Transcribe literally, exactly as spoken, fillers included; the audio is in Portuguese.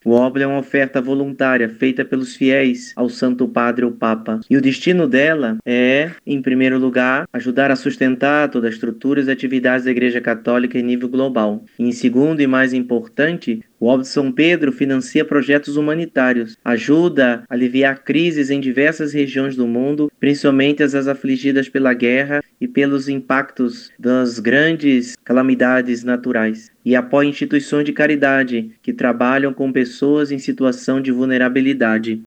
O Oblio é uma oferta voluntária feita pelos fiéis ao Santo Padre, o Papa. E o destino dela é, em primeiro lugar, ajudar a sustentar todas as estruturas e atividades da Igreja Católica em nível global. E, em segundo e mais importante, o Oblio de São Pedro financia projetos humanitários, ajuda a aliviar crises em diversas regiões do mundo, principalmente as afligidas pela guerra e pelos impactos das grandes calamidades naturais, e apoia instituições de caridade que trabalham com pessoas em situação de vulnerabilidade.